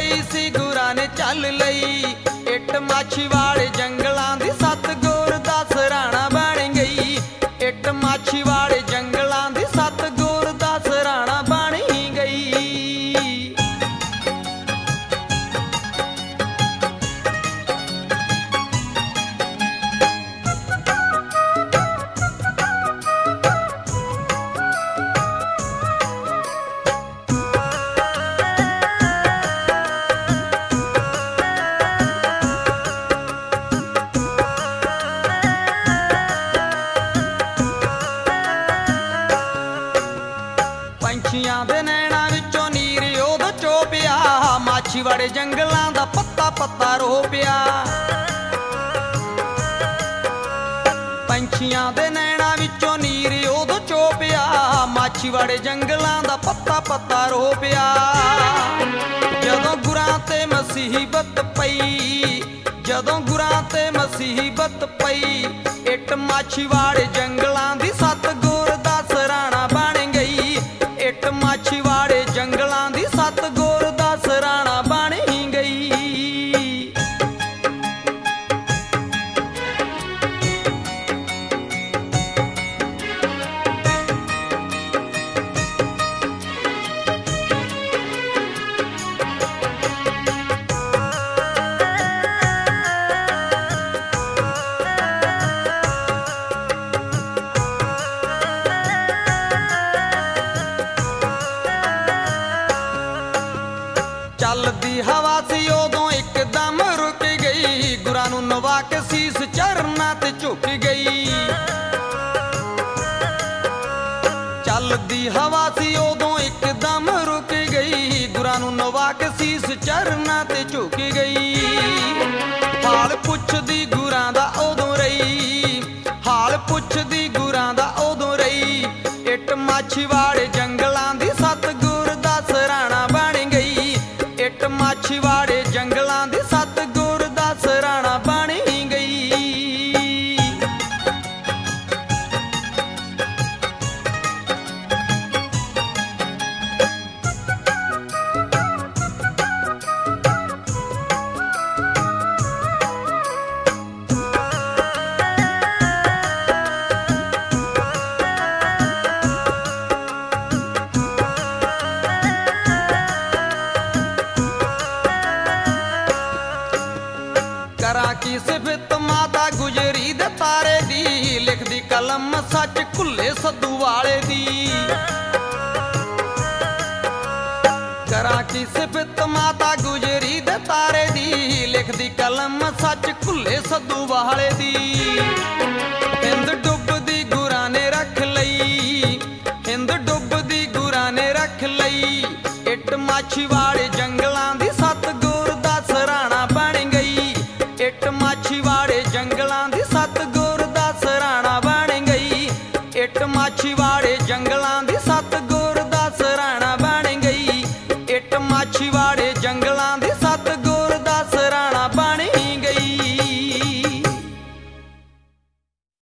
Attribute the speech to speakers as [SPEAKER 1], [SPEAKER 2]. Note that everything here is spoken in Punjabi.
[SPEAKER 1] ਗਈ ਸੀ ਗੁਰਾਂ ਨੇ ਚੱਲ ਲਈ। ਇੱਟ ਮਾਛੀਵਾੜੇ ਜੰਗਲਾਂ ਦੀ ਸਤਿਗੁਰ ਦਾ ਸਰਾਣਾ ਬਣ ਗਈ। ਇੱਟ ਮਾਛੀਵਾੜੇ ਜੰਗਲਾਂ ਦੀ ਸਤਿਗੁਰ ਦਾ ਸਰਾਣਾ ਬਣ ਗਈ। ਪੰਛੀਆਂ ਦੇ ਨੈਣਾਂ ਵਿੱਚੋਂ ਨੀਰ ਉਦੋਂ ਚੋਪਿਆ, ਮਾਛੀਵਾੜੇ ਜੰਗਲਾਂ ਦਾ ਪੱਤਾ ਪੱਤਾ ਰੋ ਪਿਆ। ਪੰਛੀਆਂ ਦੇ ਨੈਣਾਂ ਵਿੱਚੋਂ ਨੀਰ ਉਦੋਂ ਚੋਪਿਆ, ਮਾਛੀਵਾੜੇ ਜੰਗਲਾਂ ਦਾ ਪੱਤਾ ਪੱਤਾ ਰੋ ਪਿਆ। ਜਦੋਂ ਗੁਰਾਂ ਤੇ ਮੁਸੀਬਤ ਪਈ, ਜਦੋਂ ਗੁਰਾਂ ਤੇ ਮੁਸੀਬਤ ਪਈ, ਇੱਟ ਮਾਛੀਵਾੜੇ ਜੰਗਲਾਂ ਦੀ ਸਤਿਗੁਰ ਦਾ ਸਰਾਣਾ ਬਣ ਗਈ। ਇੱਟ ਮਾਛੀਵਾੜੇ ਜੰਗਲਾਂ ਦੀ ਸਤਿਗੁਰ ਦਾ ਸਰਾਣਾ ਬਣ ਗਈ। ਚੱਲਦੀ ਹਵਾ ਸੀ ਉਦੋਂ ਇੱਕਦਮ ਰੁਕ ਗਈ, ਗੁਰਾਂ ਨੂੰ ਨਵਾ ਕੇ ਸੀਸ ਚਰਨਾਂ ਤੇ ਝੁਕ ਗਈ। ਚੱਲਦੀ ਹਵਾ ਸੀ ਉਦੋਂ ਇੱਕਦਮ ਰੁਕ ਗਈ, ਗੁਰਾਂ ਨੂੰ ਨਵਾ ਕੇ ਸੀਸ ਚਰਨਾਂ ਤੇ ਝੁਕ ਗਈ। ਹਾਲ ਪੁੱਛਦੀ ਗੁਰਾਂ ਦਾ ਉਦੋਂ ਰਹੀ, ਹਾਲ ਪੁੱਛਦੀ ਗੁਰਾਂ ਦਾ ਉਦੋਂ ਰਹੀ। ਇੱਟ ਮਾਛੀਵਾੜੇ ਜੰਗਲਾਂ ਦੀ ਸਤਿਗੁਰ ਦਾ ਸਰਾਣਾ ਬਣ ਗਈ। ਇੱਟ ਮਾਛੀਵਾੜੇ ਜੰਗਲਾਂ ਦੀ ਸਤਿਗੁਰ ਦਾ ਸਰਾਣਾ ਬਣ ਗਈ। ਕਰਾਂ ਕੀ ਸਿਫਤ ਮਾਤਾ ਗੁਜਰੀ ਦੇ ਤਾਰੇ ਦੀ, ਲਿਖਦੀ ਕਲਮ ਸੱਚ ਖੁੱਲੇ ਸੱਧੂ ਵਾਲੇ ਦੀ। ਕਰਾਂ ਕੀ ਸਿਫਤ ਮਾਤਾ ਗੁਜਰੀ ਦੇ ਤਾਰੇ ਦੀ, ਲਿਖਦੀ ਕਲਮ ਸੱਚ ਖੁੱਲੇ ਸੱਧੂ ਵਾਲੇ ਦੀ। ਹਿੰਦ ਡੁੱਬਦੀ ਗੁਰਾਂ ਨੇ ਰੱਖ ਲਈ, ਹਿੰਦ ਡੁੱਬਦੀ ਗੁਰਾਂ ਨੇ ਰੱਖ ਲਈ। ਇੱਟ ਮਾਛੀਵਾੜੇ